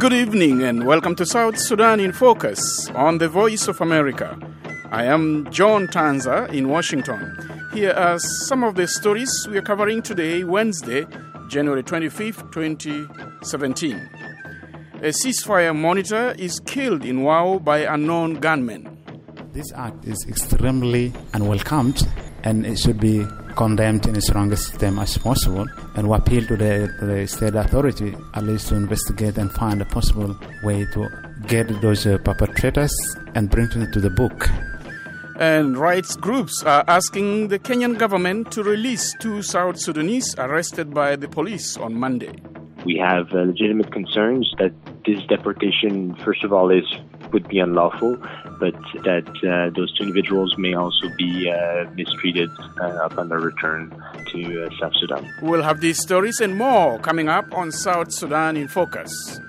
Good evening and welcome to South Sudan in Focus on the Voice of America. I am John Tanza in Washington. Here are some of the stories we are covering today, Wednesday, January 25th, 2017. A ceasefire monitor is killed in Wau by unknown gunmen. This act is extremely unwelcomed and it should be condemned in the strongest term as possible, and we appeal to the state authority at least to investigate and find a possible way to get those perpetrators and bring them to the book. And rights groups are asking the Kenyan government to release two South Sudanese arrested by the police on Monday. We have legitimate concerns that this deportation, first of all, would be unlawful, but that those two individuals may also be mistreated upon their return to South Sudan. We'll have these stories and more coming up on South Sudan in Focus.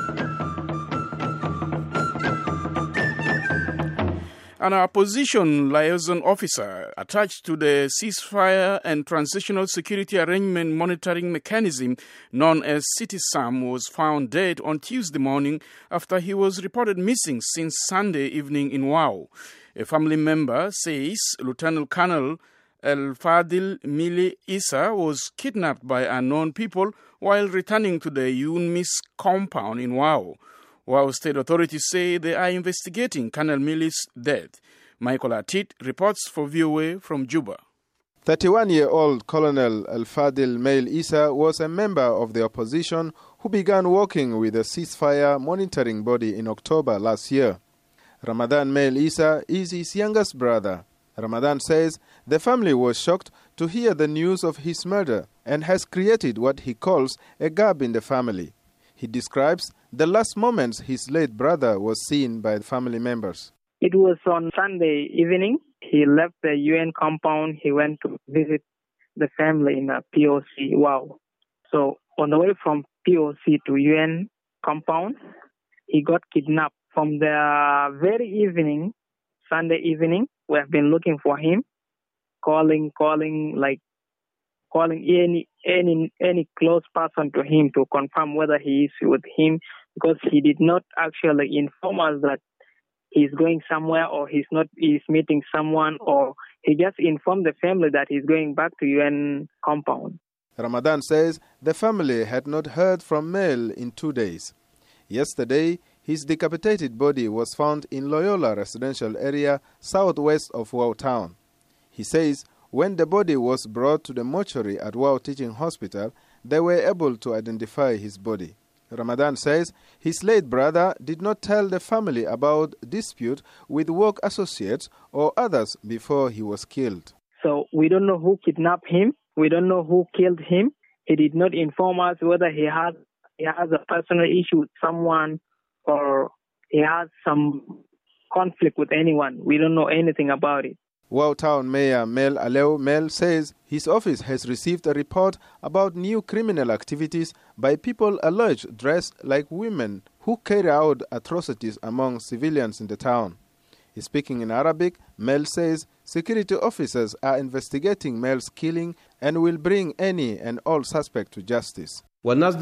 An opposition liaison officer attached to the ceasefire and transitional security arrangement monitoring mechanism known as CITISAM was found dead on Tuesday morning after he was reported missing since Sunday evening in Wau. A family member says Lieutenant Colonel El-Fadil Mili Issa was kidnapped by unknown people while returning to the UNMISS compound in Wau. While state authorities say they are investigating Colonel Mili's death. Michael Atit reports for VOA from Juba. 31-year-old Colonel Al-Fadil Mail Issa was a member of the opposition who began working with the ceasefire monitoring body in October last year. Ramadan Mail Issa is his youngest brother. Ramadan says the family was shocked to hear the news of his murder and has created what he calls a gap in the family. He describes the last moments his late brother was seen by family members. It was on Sunday evening. He left the UN compound. He went to visit the family in a POC. Wow. So on the way from POC to UN compound, he got kidnapped. From the very evening, Sunday evening, we have been looking for him, calling any close person to him to confirm whether he is with him, because he did not actually inform us that he's going somewhere or he's meeting someone, or he just informed the family that he's going back to UN compound. Ramadan says the family had not heard from Mail in 2 days. Yesterday, his decapitated body was found in Loyola residential area southwest of Wau town. He says when the body was brought to the mortuary at Wau Teaching Hospital, they were able to identify his body. Ramadan says his late brother did not tell the family about dispute with work associates or others before he was killed. So we don't know who kidnapped him. We don't know who killed him. He did not inform us whether he has a personal issue with someone or he has some conflict with anyone. We don't know anything about it. Wau Town Mayor Mel Aleu Mel says his office has received a report about new criminal activities by people alleged dressed like women who carry out atrocities among civilians in the town. Speaking in Arabic, Mel says security officers are investigating Mel's killing and will bring any and all suspects to justice. Those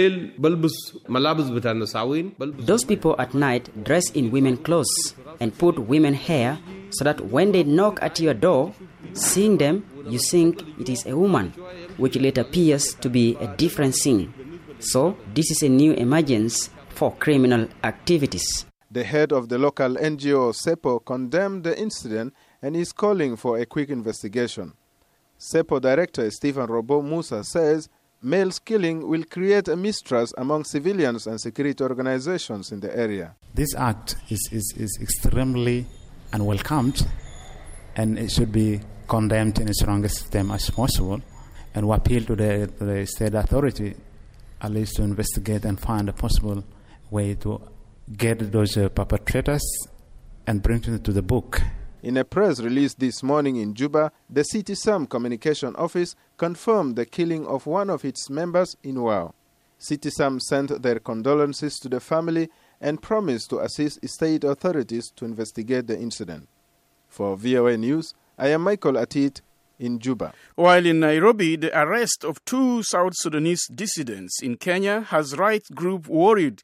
people at night dress in women clothes and put women hair so that when they knock at your door, seeing them, you think it is a woman, which later appears to be a different thing. So this is a new emergence for criminal activities. The head of the local NGO SEPO condemned the incident and is calling for a quick investigation. SEPO director Stephen Robo Musa says Mail's killing will create a mistrust among civilians and security organizations in the area. This act is extremely unwelcomed and it should be condemned in the strongest term as possible, and we appeal to the state authority at least to investigate and find a possible way to get those perpetrators and bring them to the book. In a press release this morning in Juba, the CITISAM Communication Office confirmed the killing of one of its members in Wau. CITISAM sent their condolences to the family and promised to assist state authorities to investigate the incident. For VOA News, I am Michael Atit in Juba. While in Nairobi, the arrest of two South Sudanese dissidents in Kenya has rights group worried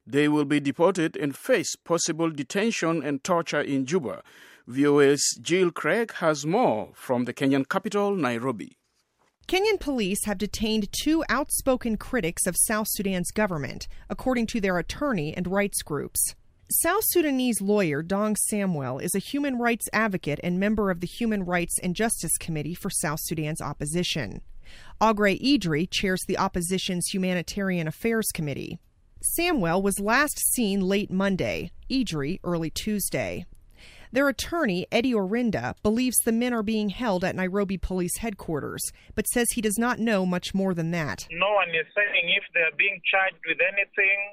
They will be deported and face possible detention and torture in Juba. VOA's Jill Craig has more from the Kenyan capital, Nairobi. Kenyan police have detained 2 outspoken critics of South Sudan's government, according to their attorney and rights groups. South Sudanese lawyer Dong Samwell is a human rights advocate and member of the Human Rights and Justice Committee for South Sudan's opposition. Agre Idri chairs the opposition's Humanitarian Affairs Committee. Samwell was last seen late Monday, Idri early Tuesday. Their attorney, Eddie Orinda, believes the men are being held at Nairobi Police Headquarters, but says he does not know much more than that. No one is saying if they're being charged with anything.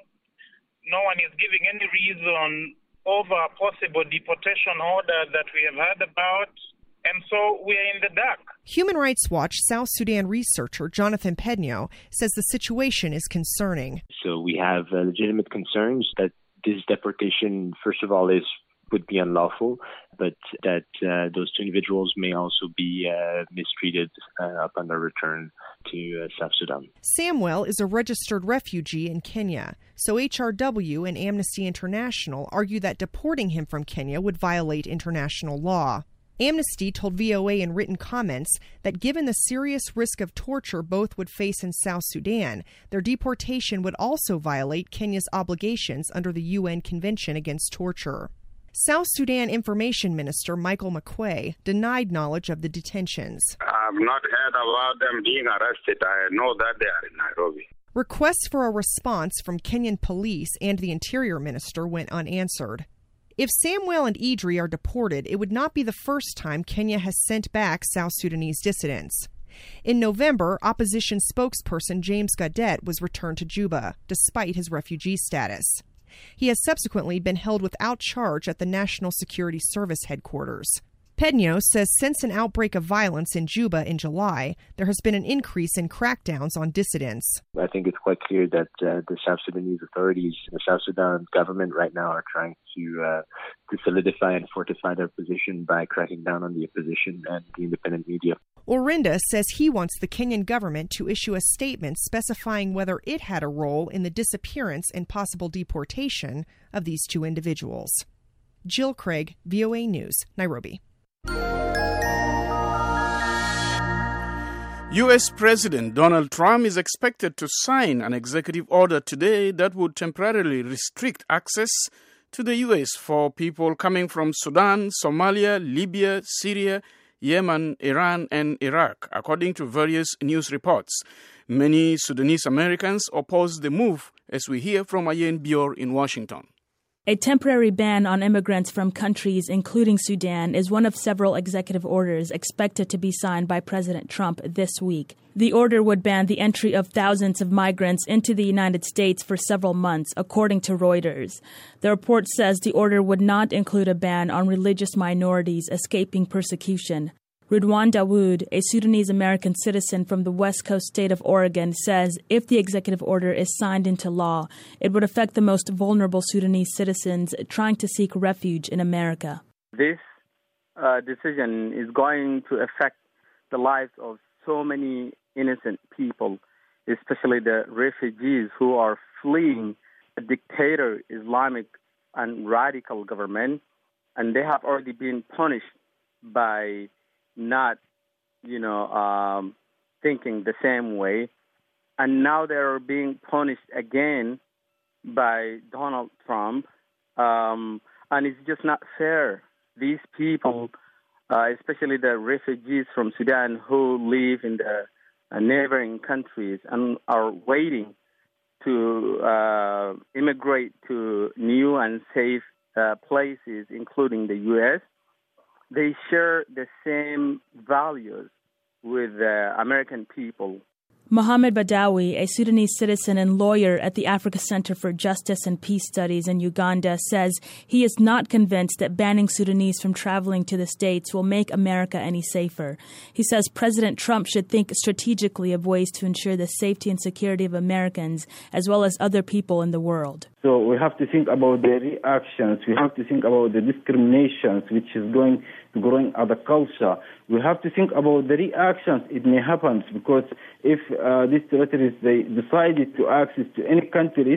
No one is giving any reason over a possible deportation order that we have heard about. And so we are in the dark. Human Rights Watch South Sudan researcher Jonathan Pedno says the situation is concerning. So we have legitimate concerns that this deportation, first of all, would be unlawful, but that those 2 individuals may also be mistreated upon their return to South Sudan. Samwell is a registered refugee in Kenya, so HRW and Amnesty International argue that deporting him from Kenya would violate international law. Amnesty told VOA in written comments that given the serious risk of torture both would face in South Sudan, their deportation would also violate Kenya's obligations under the UN Convention Against Torture. South Sudan Information Minister Michael McQuay denied knowledge of the detentions. I've not heard about them being arrested. I know that they are in Nairobi. Requests for a response from Kenyan police and the Interior Minister went unanswered. If Samwell and Idri are deported, it would not be the first time Kenya has sent back South Sudanese dissidents. In November, opposition spokesperson James Gadet was returned to Juba, despite his refugee status. He has subsequently been held without charge at the National Security Service headquarters. Pedno says since an outbreak of violence in Juba in July, there has been an increase in crackdowns on dissidents. I think it's quite clear that the South Sudanese authorities, the South Sudan government right now are trying to solidify and fortify their position by cracking down on the opposition and the independent media. Orinda says he wants the Kenyan government to issue a statement specifying whether it had a role in the disappearance and possible deportation of these 2 individuals. Jill Craig, VOA News, Nairobi. U.S. President Donald Trump is expected to sign an executive order today that would temporarily restrict access to the U.S. for people coming from Sudan, Somalia, Libya, Syria, Yemen, Iran, and Iraq, according to various news reports. Many Sudanese Americans oppose the move, as we hear from Ayen Bior in Washington. A temporary ban on immigrants from countries including Sudan is one of several executive orders expected to be signed by President Trump this week. The order would ban the entry of thousands of migrants into the United States for several months, according to Reuters. The report says the order would not include a ban on religious minorities escaping persecution. Ridwan Dawood, a Sudanese-American citizen from the West Coast state of Oregon, says if the executive order is signed into law, it would affect the most vulnerable Sudanese citizens trying to seek refuge in America. This decision is going to affect the lives of so many innocent people, especially the refugees who are fleeing a dictator, Islamic and radical government, and they have already been punished by not, thinking the same way. And now they're being punished again by Donald Trump. And it's just not fair. These people, especially the refugees from Sudan who live in the neighboring countries and are waiting to immigrate to new and safe places, including the U.S., they share the same values with the American people. Mohammed Badawi, a Sudanese citizen and lawyer at the Africa Center for Justice and Peace Studies in Uganda, says he is not convinced that banning Sudanese from traveling to the States will make America any safer. He says President Trump should think strategically of ways to ensure the safety and security of Americans as well as other people in the world. So we have to think about the reactions. We have to think about the discriminations which is growing as a culture. We have to think about the reactions it may happen, because if these territories they decided to access to any countries,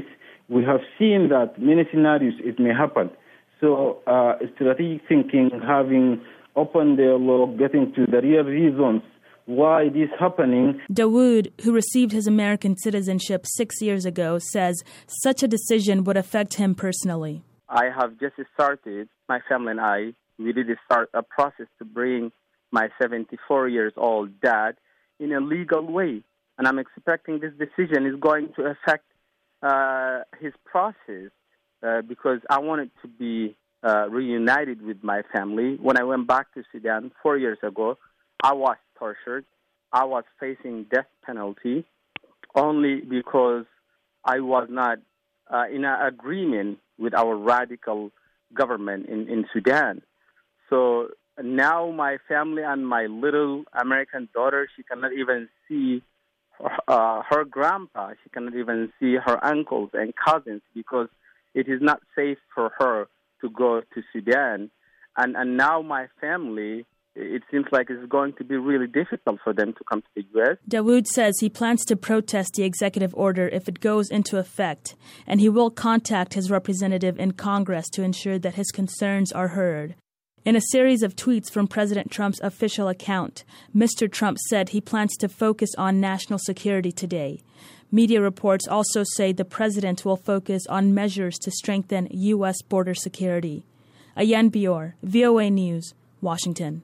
we have seen that many scenarios it may happen. So strategic thinking, having open dialogue, getting to the real reasons why this is happening. Dawood, who received his American citizenship 6 years ago, says such a decision would affect him personally. I have just started, my family and I, we did start a process to bring my 74-year-old dad in a legal way. And I'm expecting this decision is going to affect his process because I wanted to be reunited with my family. When I went back to Sudan 4 years ago, I was tortured. I was facing death penalty only because I was not in an agreement with our radical government in Sudan. So now my family and my little American daughter, she cannot even see her grandpa. She cannot even see her uncles and cousins because it is not safe for her to go to Sudan. And now my family, it seems like it's going to be really difficult for them to come to the U.S. Dawood says he plans to protest the executive order if it goes into effect, and he will contact his representative in Congress to ensure that his concerns are heard. In a series of tweets from President Trump's official account, Mr. Trump said he plans to focus on national security today. Media reports also say the president will focus on measures to strengthen U.S. border security. Ayan Bior, VOA News, Washington.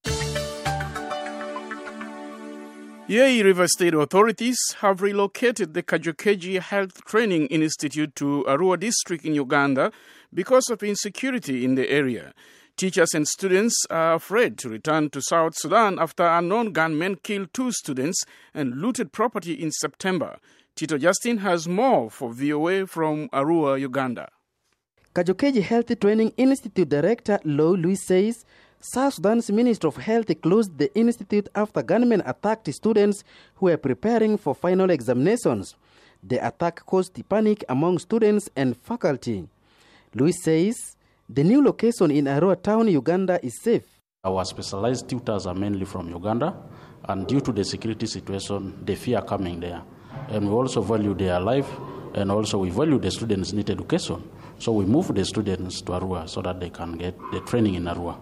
Yei River State authorities have relocated the Kajokeji Health Training Institute to Arua district in Uganda because of insecurity in the area. Teachers and students are afraid to return to South Sudan after unknown gunmen killed 2 students and looted property in September. Tito Justin has more for VOA from Arua, Uganda. Kajokeji Health Training Institute Director Lou Louis says South Sudan's Ministry of Health closed the institute after gunmen attacked students who were preparing for final examinations. The attack caused panic among students and faculty. Louis says the new location in Arua town, Uganda is safe. Our specialized tutors are mainly from Uganda, and due to the security situation, they fear coming there. And we also value their life, and also we value the students' need education. So we move the students to Arua so that they can get the training in Arua.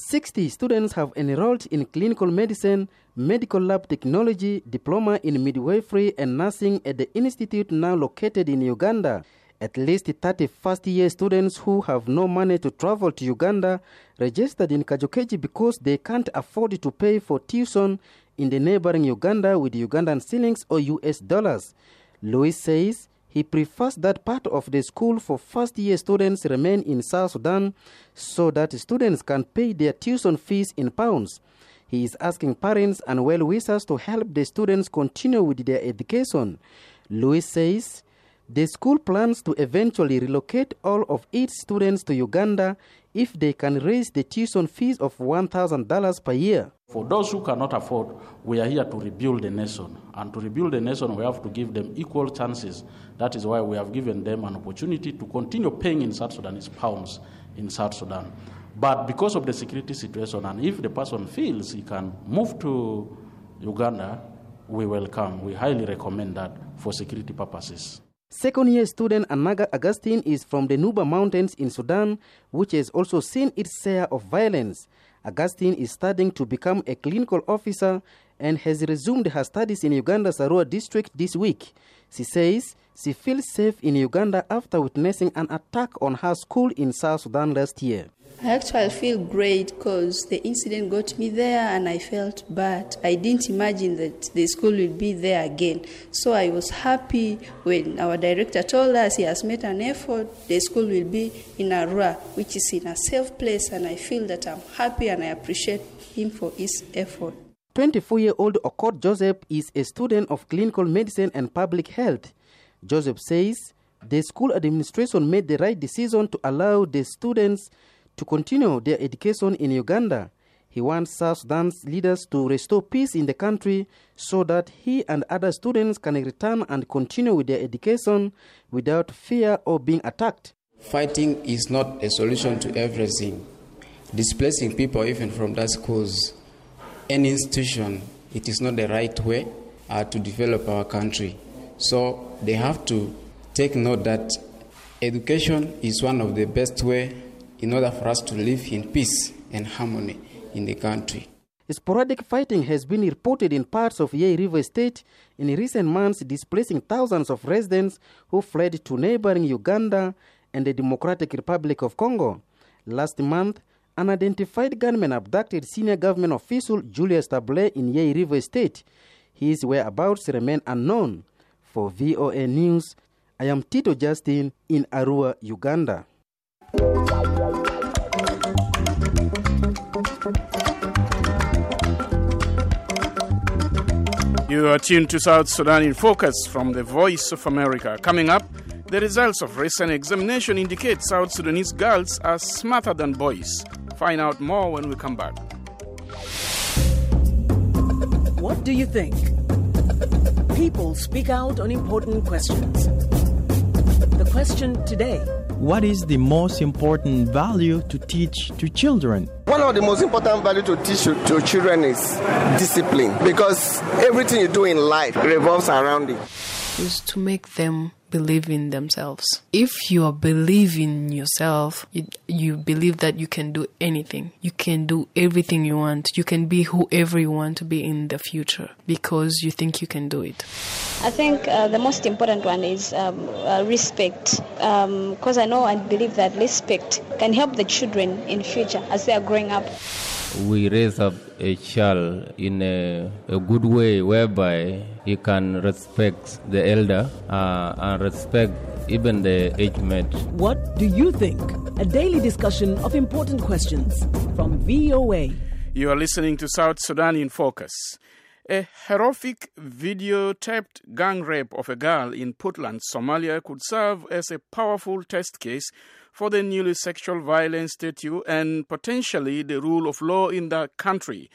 60 students have enrolled in clinical medicine, medical lab technology, diploma in midwifery and nursing at the institute now located in Uganda. At least 30 first-year students who have no money to travel to Uganda registered in Kajokeji because they can't afford to pay for tuition in the neighboring Uganda with Ugandan shillings or US dollars. Louis says he prefers that part of the school for first-year students remain in South Sudan so that students can pay their tuition fees in pounds. He is asking parents and well-wishers to help the students continue with their education. Louis says the school plans to eventually relocate all of its students to Uganda if they can raise the tuition fees of $1,000 per year. For those who cannot afford, we are here to rebuild the nation. And to rebuild the nation, we have to give them equal chances. That is why we have given them an opportunity to continue paying in South Sudanese pounds in South Sudan. But because of the security situation, and if the person feels he can move to Uganda, we welcome. We highly recommend that for security purposes. Second-year student Anaga Augustine is from the Nuba Mountains in Sudan, which has also seen its share of violence. Augustine is studying to become a clinical officer and has resumed her studies in Uganda's Arua district this week. She says she feels safe in Uganda after witnessing an attack on her school in South Sudan last year. I actually feel great because the incident got me there and I felt bad. I didn't imagine that the school will be there again. So I was happy when our director told us he has made an effort, the school will be in Arua, which is in a safe place, and I feel that I'm happy and I appreciate him for his effort. 24-year-old Okot Joseph is a student of clinical medicine and public health. Joseph says the school administration made the right decision to allow the students to continue their education in Uganda. He wants South Sudan's leaders to restore peace in the country so that he and other students can return and continue with their education without fear or being attacked. Fighting is not a solution to everything. Displacing people even from that schools, any institution, it is not the right way to develop our country. So they have to take note that Education is one of the best ways in order for us to live in peace and harmony in the country. Sporadic fighting has been reported in parts of Yei River State in recent months, displacing thousands of residents who fled to neighboring Uganda and the Democratic Republic of Congo. Last month, unidentified gunmen abducted senior government official Julius Table in Yei River State. His whereabouts remain unknown. For VOA News, I am Tito Justin in Arua, Uganda. You are tuned to South Sudan in Focus from the Voice of America. Coming up, the results of recent examination indicate South Sudanese girls are smarter than boys. Find out more when we come back. What do you think? People speak out on important questions. The question today: what is the most important value to teach to children? One of the most important values to teach to children is discipline, because everything you do in life revolves around it. Is to make them believe in themselves. If you believe in yourself, you believe that you can do anything. You can do everything you want. You can be whoever you want to be in the future because you think you can do it. I think the most important one is respect, because I know and believe that respect can help the children in future as they are growing up. We raise up a child in a good way whereby he can respect the elder and respect even the age mate. What do you think? A daily discussion of important questions from VOA. You are listening to South Sudan in Focus. A horrific videotaped gang rape of a girl in Puntland, Somalia could serve as a powerful test case for the newly sexual violence statute and potentially the rule of law in the country.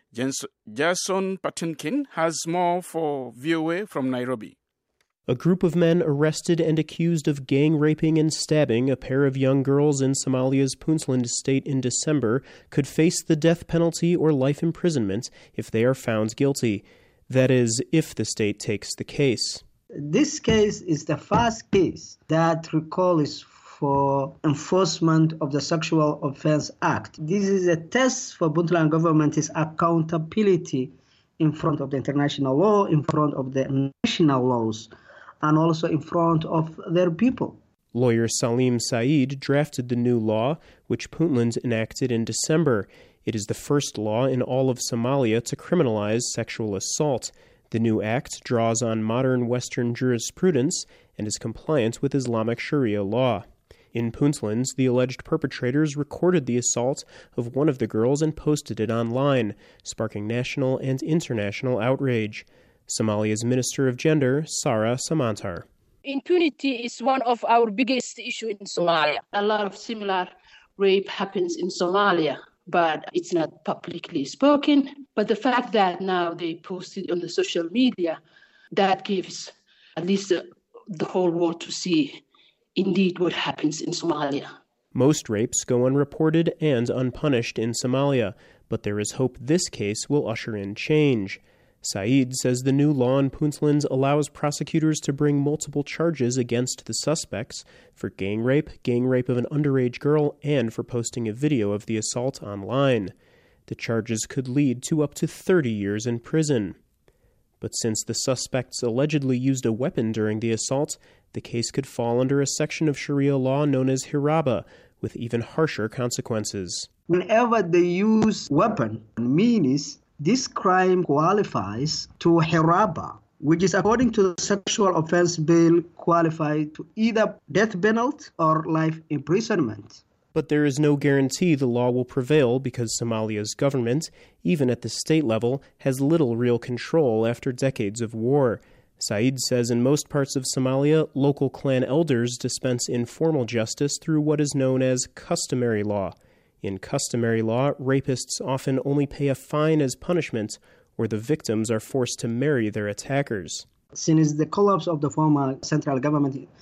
Jason Patinkin has more for VOA from Nairobi. A group of men arrested and accused of gang raping and stabbing a pair of young girls in Somalia's Puntland state in December could face the death penalty or life imprisonment if they are found guilty. That is, if the state takes the case. This case is the first case that recalls for enforcement of the Sexual Offense Act. This is a test for Puntland government's accountability in front of the international law, in front of the national laws, and also in front of their people. Lawyer Salim Said drafted the new law, which Puntland enacted in December. It is the first law in all of Somalia to criminalize sexual assault. The new act draws on modern Western jurisprudence and is compliant with Islamic Sharia law. In Puntland, the alleged perpetrators recorded the assault of one of the girls and posted it online, sparking national and international outrage. Somalia's Minister of Gender, Sarah Samantar. Impunity is one of our biggest issues in Somalia. A lot of similar rape happens in Somalia, but it's not publicly spoken. But the fact that now they post it on the social media, that gives at least the whole world to see indeed what happens in Somalia. Most rapes go unreported and unpunished in Somalia, but there is hope this case will usher in change. Said says the new law in Puntland allows prosecutors to bring multiple charges against the suspects for gang rape of an underage girl, and for posting a video of the assault online. The charges could lead to up to 30 years in prison. But since the suspects allegedly used a weapon during the assault, the case could fall under a section of Sharia law known as hiraba, with even harsher consequences. Whenever they use weapon, means this crime qualifies to hiraba, which is according to the sexual offense bill qualified to either death penalty or life imprisonment. But there is no guarantee the law will prevail because Somalia's government, even at the state level, has little real control after decades of war. Said says in most parts of Somalia, local clan elders dispense informal justice through what is known as customary law. In customary law, rapists often only pay a fine as punishment, or the victims are forced to marry their attackers. Since the collapse of the former central government in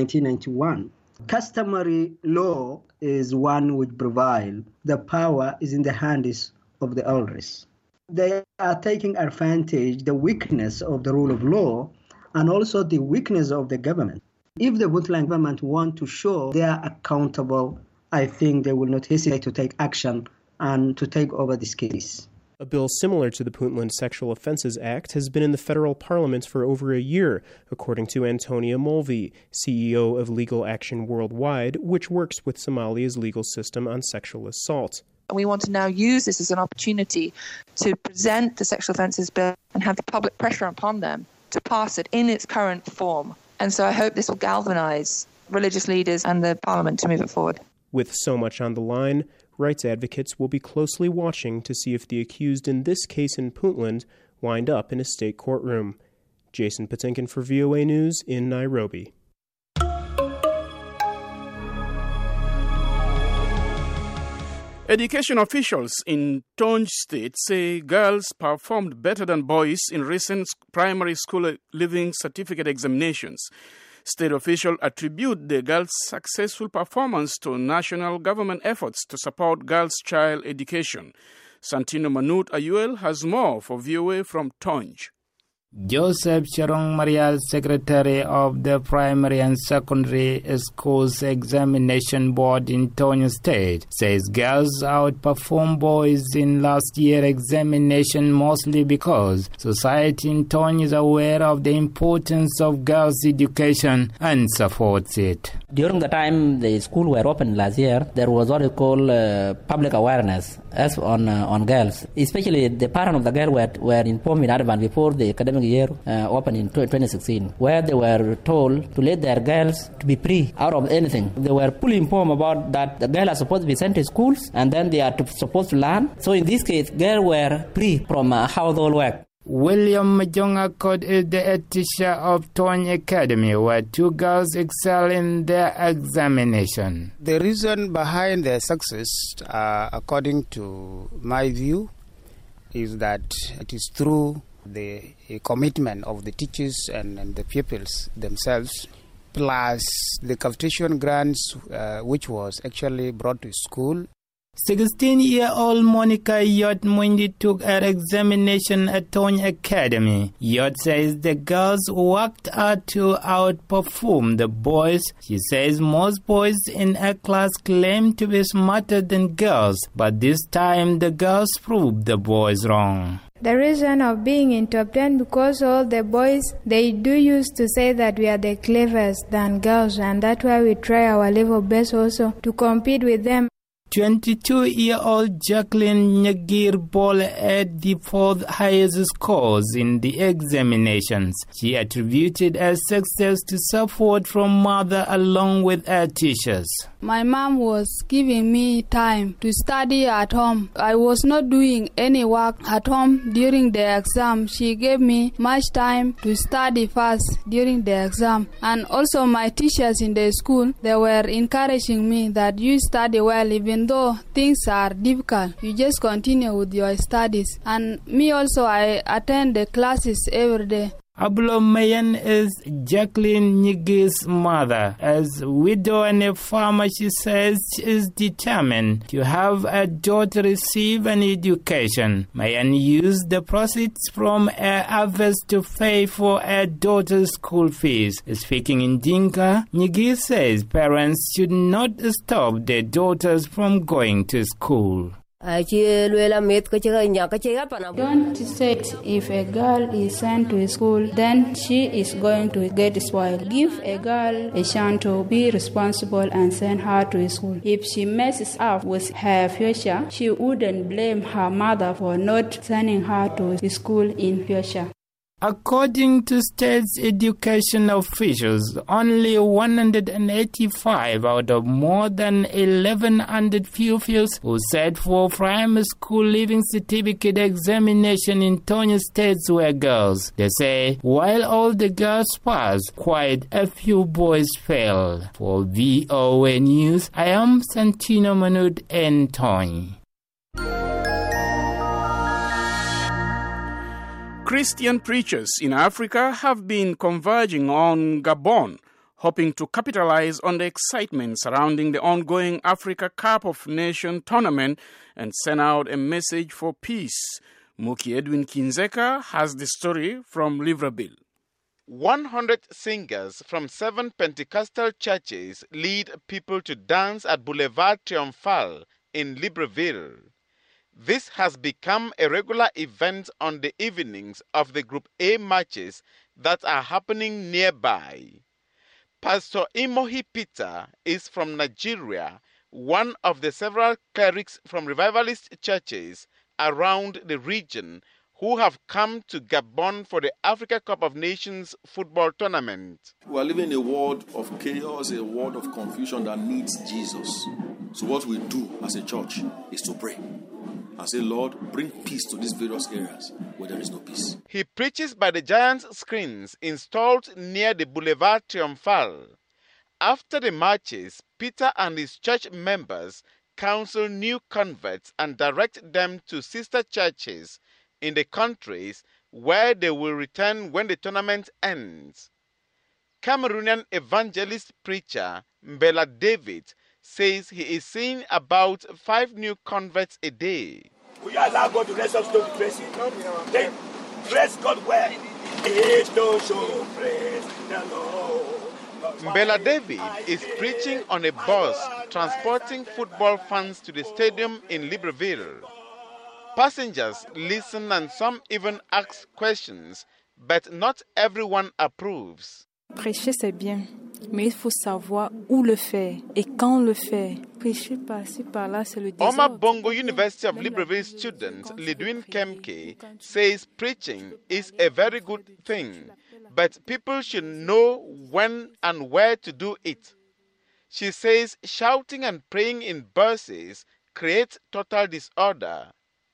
1991, customary law is one which prevails. The power is in the hands of the elders. They are taking advantage of the weakness of the rule of law and also the weakness of the government. If the Puntland government want to show they are accountable, I think they will not hesitate to take action and to take over this case. A bill similar to the Puntland Sexual Offences Act has been in the federal parliament for over a year, according to Antonia Mulvey, CEO of Legal Action Worldwide, which works with Somalia's legal system on sexual assault. We want to now use this as an opportunity to present the sexual offences bill and have the public pressure upon them to pass it in its current form. And so I hope this will galvanise religious leaders and the parliament to move it forward. With so much on the line, rights advocates will be closely watching to see if the accused in this case in Puntland wind up in a state courtroom. Jason Patinkin for VOA News in Nairobi. Education officials in Tonj State say girls performed better than boys in recent primary school leaving certificate examinations. State officials attribute the girls' successful performance to national government efforts to support girls' child education. Santino Manut Ayuel has more for VOA from Tonj. Joseph Cherong Marial, Secretary of the Primary and Secondary Schools Examination Board in Tonj State, says girls outperformed boys in last year's examination mostly because society in Tonj is aware of the importance of girls' education and supports it. During the time the schools were open last year, there was what we call public awareness as on girls. Especially the parents of the girl were informed in advance before the academic year opened in 2016, where they were told to let their girls to be free out of anything. They were fully informed about that the girls are supposed to be sent to schools and then they are supposed to learn. So in this case, girls were free from household work. William Majongakot is the head teacher of Tonj Academy, where two girls excel in their examination. The reason behind their success, according to my view, is that it is through the commitment of the teachers and the pupils themselves, plus the capitation grants which was actually brought to school. 16-year-old Monica Yot Mundi took her examination at Tonj Academy. Yot says the girls worked hard to outperform the boys. She says most boys in her class claim to be smarter than girls, but this time the girls proved the boys wrong. The reason of being in top 10 because all the boys, they do used to say that we are the cleverest than girls, and that's why we try our level best also to compete with them. 22-year-old Jacqueline Nyagir Bol had the fourth highest scores in the examinations. She attributed her success to support from mother along with her teachers. My mom was giving me time to study at home. I was not doing any work at home during the exam. She gave me much time to study fast during the exam. And also my teachers in the school, they were encouraging me that you study well even though things are difficult. You just continue with your studies. And me also, I attend the classes every day. Abulo Mayan is Jacqueline Nyigir's mother. As a widow and a farmer, she says she is determined to have her daughter receive an education. Mayan used the proceeds from her harvest to pay for her daughter's school fees. Speaking in Dinka, Nyigir says parents should not stop their daughters from going to school. Don't say if a girl is sent to school, then she is going to get spoiled. Give a girl a chance to be responsible and send her to school. If she messes up with her future, she wouldn't blame her mother for not sending her to school in future. According to state education officials, only 185 out of more than 1,100 pupils who sat for primary school leaving certificate examination in Tonj State were girls. They say while all the girls passed, quite a few boys failed. For VOA News, I am Santino Manut in Tonj. Christian preachers in Africa have been converging on Gabon, hoping to capitalize on the excitement surrounding the ongoing Africa Cup of Nations tournament and send out a message for peace. Muki Edwin Kinzeka has the story from Libreville. 100 singers from 7 Pentecostal churches lead people to dance at Boulevard Triomphal in Libreville. This has become a regular event on the evenings of the Group A matches that are happening nearby. Pastor Imohi Peter is from Nigeria, one of the several clerics from revivalist churches around the region who have come to Gabon for the Africa Cup of Nations football tournament. We are living in a world of chaos, a world of confusion that needs Jesus. So what we do as a church is to pray and say, Lord, bring peace to these various areas where there is no peace. He preaches by the giant screens installed near the Boulevard Triomphal. After the marches, Peter and his church members counsel new converts and direct them to sister churches in the countries where they will return when the tournament ends. Cameroonian evangelist preacher Mbela David says he is seeing about 5 new converts a day. We allow God to let us to praise Him. Then praise God well. It don't show praise the Lord. Mbela David is preaching on a bus transporting football fans to the stadium in Libreville. Passengers listen and some even ask questions, but not everyone approves. Prêcher c'est bien, mais il faut savoir où le faire et quand le faire. Prêcher par-ci par-là c'est le désordre. Omar Bongo University of Libreville student Lidwin Kemke says preaching is a very good thing, but people should know when and where to do it. She says shouting and praying in buses creates total disorder.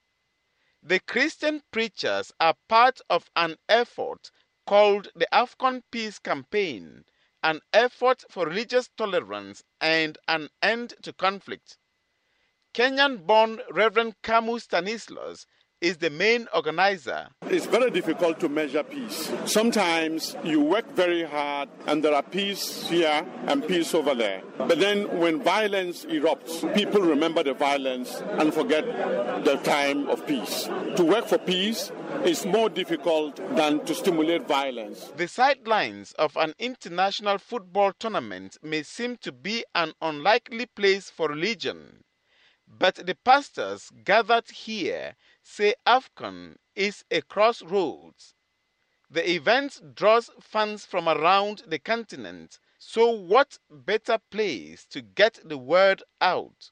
The Christian preachers are part of an effort called the AFCON Peace Campaign, an effort for religious tolerance and an end to conflict. Kenyan-born Reverend Kamu Stanislas is the main organizer. It's very difficult to measure peace. Sometimes you work very hard and there are peace here and peace over there. But then when violence erupts, people remember the violence and forget the time of peace. To work for peace is more difficult than to stimulate violence. The sidelines of an international football tournament may seem to be an unlikely place for religion. But the pastors gathered here say AFCON is a crossroads. The event draws fans from around the continent, so what better place to get the word out?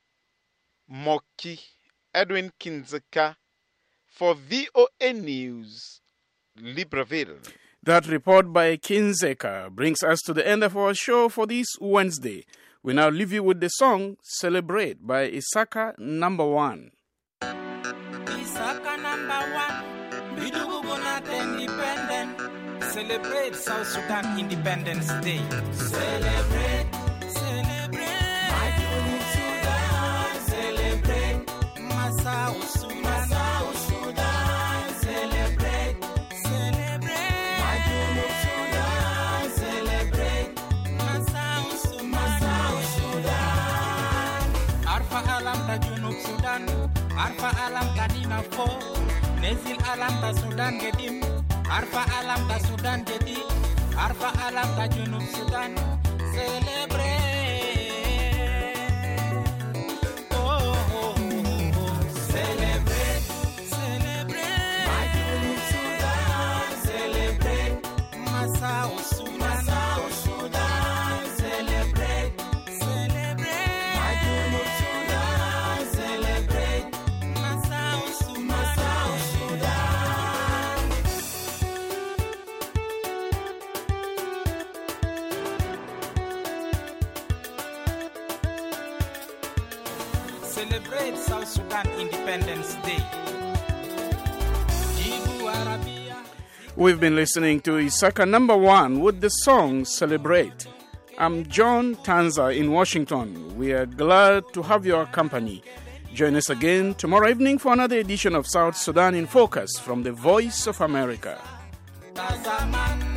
Moki Edwin Kinzeka for VOA News, Libreville. That report by Kinzeka brings us to the end of our show for this Wednesday. We now leave you with the song Celebrate by Isaka Number One. Isaka Number One, Bidugu Bonate Independent. Celebrate South Sudan Independence Day. Celebrate, celebrate. My Sudan, celebrate. Masao Sudan, Masao Sudan, celebrate, celebrate. My Sudan, celebrate. Masao Sudan, Masao Sudan. Arfa alam ta Junub Sudan, Arfa alam ta Dinafo, Nezil alam ta Sudan Gedim, Arfa alam ta Sudan Gedi, Arfa alam ta Junub Sudan, celebrate. Masao Sudan, Masao Sudan, celebrate, celebrate. My Junub Sudan, celebrate. Masao Sudan, Masao Sudan. Celebrate South Sudan Independence Day. Jibu Arabia. We've been listening to Isaka Number One with the song Celebrate. I'm John Tanza in Washington. We are glad to have your company. Join us again tomorrow evening for another edition of South Sudan in Focus from the Voice of America.